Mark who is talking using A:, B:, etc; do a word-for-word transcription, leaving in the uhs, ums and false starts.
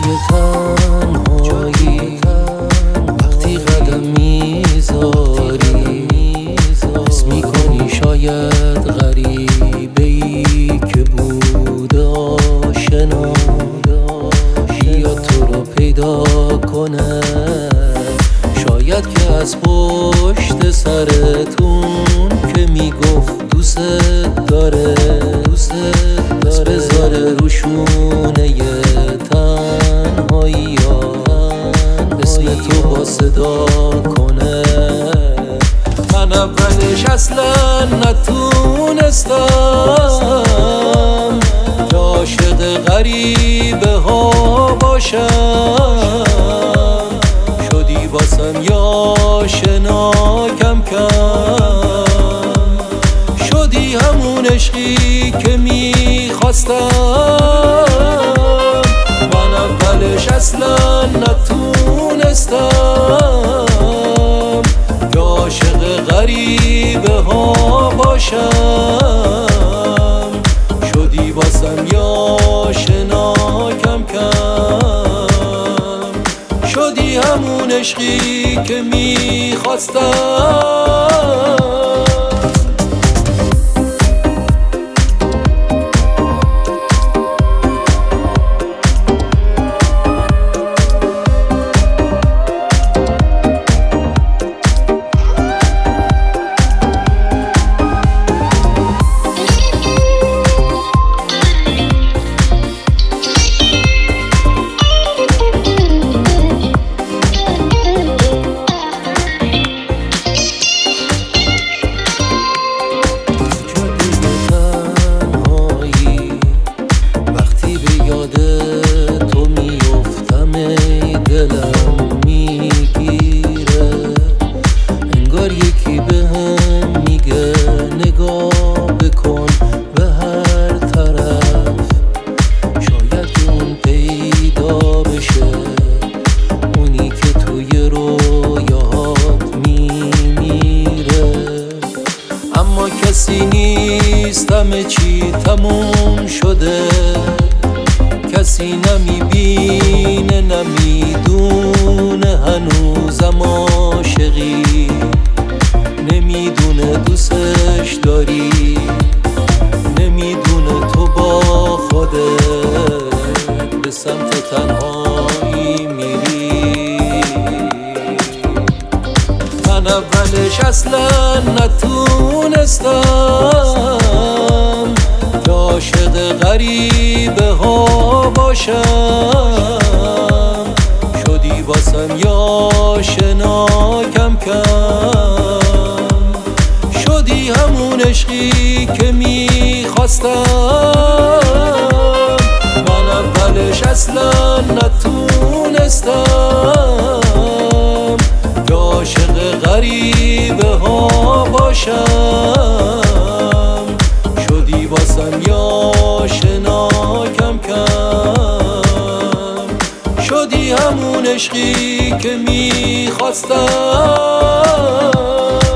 A: تنهایی وقتی قدم میذاری حس میکنی شاید غریبه‌ای که بود آشنا بیاد تو رو پیدا کنه. شاید که از پشت سرتون که میگفت دوست داره دوست داره بذاره روشونه تنهایی یا اسم تو با صدا کنه. من اولش اصلا نتونستم که عاشق غریبه ها باشم، شدی باسم یا شنا کم کم، شدی همون عشقی که میخواستم. من اولش اصلا نتونستم که عاشق غریبه ها باشم، شدی باسم یا شنا کم کم، شدی همون عشقی که میخواستم. دلم میگیره انگار یکی به هم میگه نگاه بکن به هر طرف، شاید که اون پیدا بشه، اونی که توی رویاهات میمیره. اما کسی نیست، همه چی تموم شده، کسی نمیبینه نمیدونه هنوزم عاشقی، نمیدونه دوستش داری، نمیدونه تو با خودت به سمت تنهایی میری. من اولش اصلا نتونستم که عاشق غریبه ها باشم، شدی باسم یا شنا کم کم، شدی همون عشقی که میخواستم. من اولش اصلا نتونستم که عاشق غریبه ها باشم، شدی باسم یا شنا کم کم، شدی همون عشقی که میخواستم.